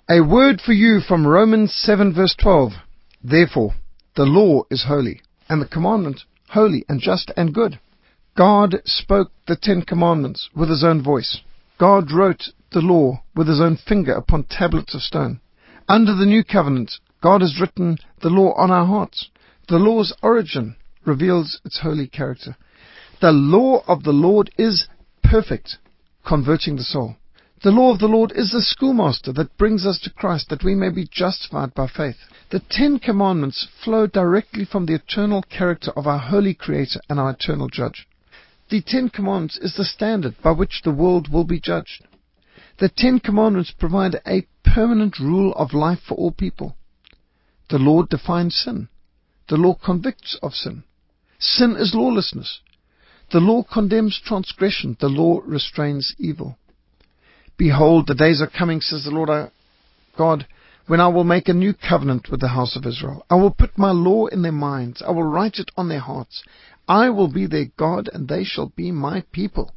A word for you from Romans 7 verse 12. Therefore, the law is holy, and the commandment holy and just and good. God spoke the 10 Commandments with His own voice. God wrote the law with His own finger upon tablets of stone. Under the new covenant, God has written the law on our hearts. The law's origin reveals its holy character. The law of the Lord is perfect, converting the soul. The law of the Lord is the schoolmaster that brings us to Christ, that we may be justified by faith. The 10 Commandments flow directly from the eternal character of our holy Creator and our eternal Judge. The 10 Commandments is the standard by which the world will be judged. The 10 Commandments provide a permanent rule of life for all people. The Lord defines sin. The law convicts of sin. Sin is lawlessness. The law condemns transgression. The law restrains evil. Behold, the days are coming, says the Lord our God, when I will make a new covenant with the house of Israel. I will put my law in their minds. I will write it on their hearts. I will be their God, and they shall be my people.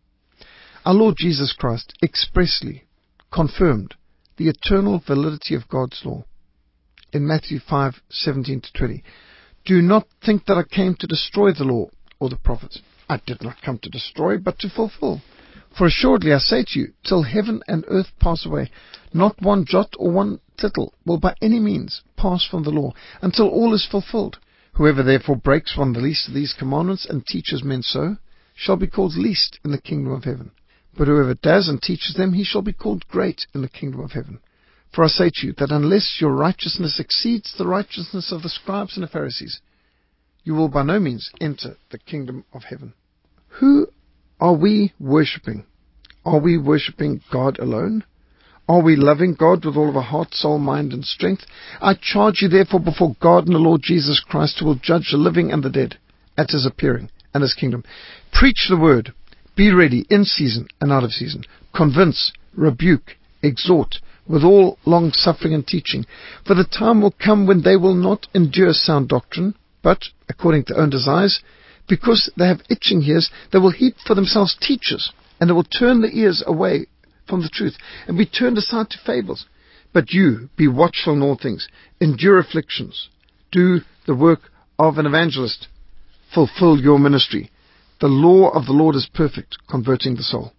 Our Lord Jesus Christ expressly confirmed the eternal validity of God's law. In Matthew 5:17-20, do not think that I came to destroy the law or the prophets. I did not come to destroy, but to fulfill. For assuredly I say to you, till heaven and earth pass away, not one jot or one tittle will by any means pass from the law, until all is fulfilled. Whoever therefore breaks one of the least of these commandments and teaches men so, shall be called least in the kingdom of heaven. But whoever does and teaches them, he shall be called great in the kingdom of heaven. For I say to you, that unless your righteousness exceeds the righteousness of the scribes and the Pharisees, you will by no means enter the kingdom of heaven. Who are we worshipping? Are we worshipping God alone? Are we loving God with all of our heart, soul, mind, and strength? I charge you therefore before God and the Lord Jesus Christ, who will judge the living and the dead at His appearing and His kingdom. Preach the word. Be ready in season and out of season. Convince, rebuke, exhort, with all long-suffering and teaching. For the time will come when they will not endure sound doctrine, but, according to their own desires, because they have itching ears, they will heap for themselves teachers, and they will turn their ears away from the truth, and be turned aside to fables. But you, be watchful in all things, endure afflictions, do the work of an evangelist, fulfill your ministry. The law of the Lord is perfect, converting the soul.